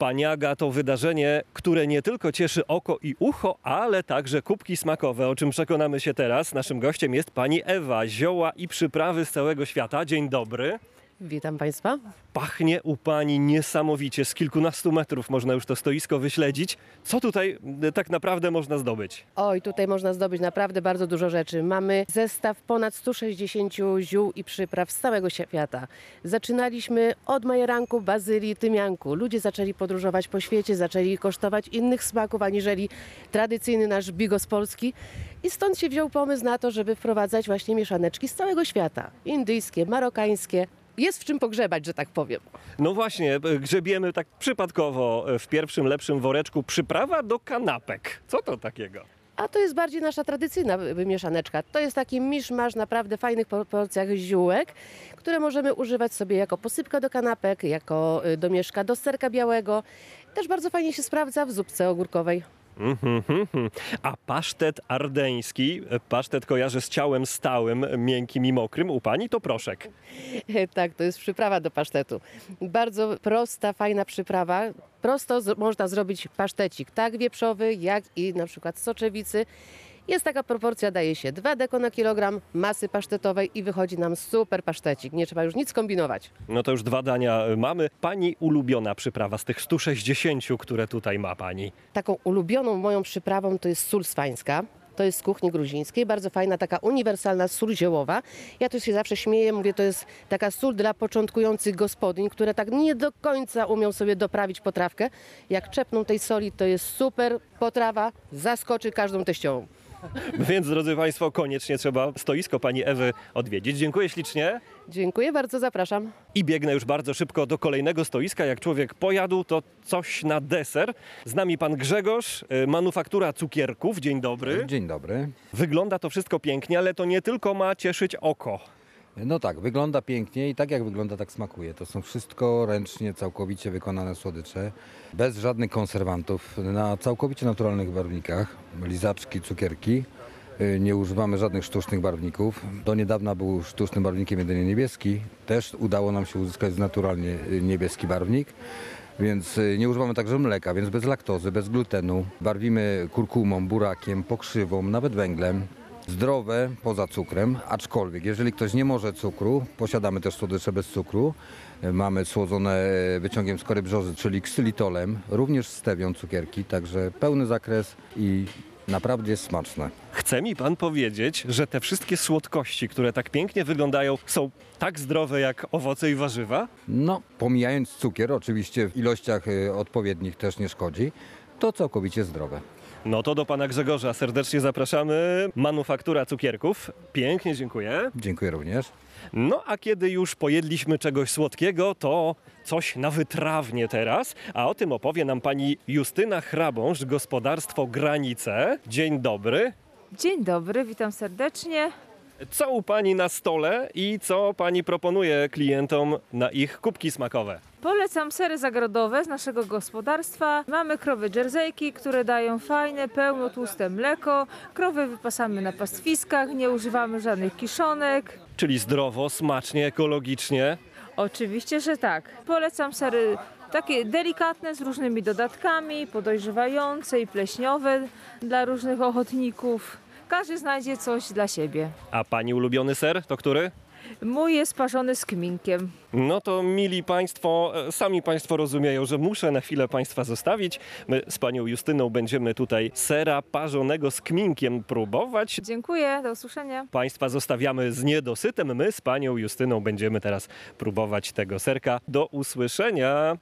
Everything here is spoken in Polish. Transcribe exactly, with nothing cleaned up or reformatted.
Paniaga to wydarzenie, które nie tylko cieszy oko i ucho, ale także kubki smakowe, o czym przekonamy się teraz. Naszym gościem jest pani Ewa, zioła i przyprawy z całego świata. Dzień dobry. Witam Państwa. Pachnie u pani niesamowicie, z kilkunastu metrów można już to stoisko wyśledzić. Co tutaj tak naprawdę można zdobyć? Oj, tutaj można zdobyć naprawdę bardzo dużo rzeczy. Mamy zestaw ponad stu sześćdziesięciu ziół i przypraw z całego świata. Zaczynaliśmy od majeranku, bazylii, tymianku. Ludzie zaczęli podróżować po świecie, zaczęli kosztować innych smaków aniżeli tradycyjny nasz bigos polski. I stąd się wziął pomysł na to, żeby wprowadzać właśnie mieszaneczki z całego świata. Indyjskie, marokańskie. Jest w czym pogrzebać, że tak powiem. No właśnie, grzebiemy tak przypadkowo w pierwszym lepszym woreczku przyprawa do kanapek. Co to takiego? A to jest bardziej nasza tradycyjna mieszaneczka. To jest taki miszmasz naprawdę fajnych porcjach ziółek, które możemy używać sobie jako posypka do kanapek, jako domieszka do serka białego. Też bardzo fajnie się sprawdza w zupce ogórkowej. Mm, mm, mm. A pasztet ardeński, pasztet kojarzę z ciałem stałym, miękkim i mokrym. U pani to proszek. Tak, to jest przyprawa do pasztetu. Bardzo prosta, fajna przyprawa. Prosto z- można zrobić pasztecik, tak wieprzowy, jak i na przykład z soczewicy. Jest taka proporcja, daje się dwa deko na kilogram masy pasztetowej i wychodzi nam super pasztecik. Nie trzeba już nic kombinować. No to już dwa dania mamy. Pani ulubiona przyprawa z tych stu sześćdziesięciu, które tutaj ma pani. Taką ulubioną moją przyprawą to jest sól swańska. To jest z kuchni gruzińskiej, bardzo fajna, taka uniwersalna sól ziołowa. Ja tu się zawsze śmieję, mówię, to jest taka sól dla początkujących gospodyń, które tak nie do końca umią sobie doprawić potrawkę. Jak czepną tej soli, to jest super potrawa, zaskoczy każdą teściową. Więc drodzy państwo, koniecznie trzeba stoisko pani Ewy odwiedzić. Dziękuję ślicznie. Dziękuję bardzo, zapraszam. I biegnę już bardzo szybko do kolejnego stoiska. Jak człowiek pojadł, to coś na deser. Z nami pan Grzegorz, y, manufaktura cukierków. Dzień dobry. Dzień dobry. Wygląda to wszystko pięknie, ale to nie tylko ma cieszyć oko. No tak, wygląda pięknie i tak jak wygląda, tak smakuje. To są wszystko ręcznie, całkowicie wykonane słodycze, bez żadnych konserwantów, na całkowicie naturalnych barwnikach, lizaczki, cukierki. Y, Nie używamy żadnych sztucznych barwników. Do niedawna był sztucznym barwnikiem jedynie niebieski. Też udało nam się uzyskać naturalnie y, niebieski barwnik. Więc y, nie używamy także mleka, więc bez laktozy, bez glutenu. Barwimy kurkumą, burakiem, pokrzywą, nawet węglem. Zdrowe poza cukrem, aczkolwiek jeżeli ktoś nie może cukru, posiadamy też słodycze bez cukru. Mamy słodzone wyciągiem skory brzozy, czyli ksylitolem, również stewią cukierki, także pełny zakres i naprawdę jest smaczne. Chce mi pan powiedzieć, że te wszystkie słodkości, które tak pięknie wyglądają, są tak zdrowe jak owoce i warzywa? No, pomijając cukier, oczywiście w ilościach y, odpowiednich też nie szkodzi, to całkowicie zdrowe. No to do pana Grzegorza serdecznie zapraszamy. Manufaktura cukierków. Pięknie dziękuję. Dziękuję również. No a kiedy już pojedliśmy czegoś słodkiego, to coś na wytrawnie teraz. A o tym opowie nam pani Justyna Chrabąż, gospodarstwo Granice. Dzień dobry. Dzień dobry, witam serdecznie. Co u pani na stole i co pani proponuje klientom na ich kubki smakowe? Polecam sery zagrodowe z naszego gospodarstwa. Mamy krowy dżersejki, które dają fajne, pełno tłuste mleko. Krowy wypasamy na pastwiskach, nie używamy żadnych kiszonek. Czyli zdrowo, smacznie, ekologicznie. Oczywiście, że tak. Polecam sery takie delikatne z różnymi dodatkami, podojrzewające i pleśniowe dla różnych ochotników. Każdy znajdzie coś dla siebie. A pani ulubiony ser to który? Mój jest parzony z kminkiem. No to mili państwo, e, sami państwo rozumieją, że muszę na chwilę państwa zostawić. My z panią Justyną będziemy tutaj sera parzonego z kminkiem próbować. Dziękuję, do usłyszenia. Państwa zostawiamy z niedosytem. My z panią Justyną będziemy teraz próbować tego serka. Do usłyszenia.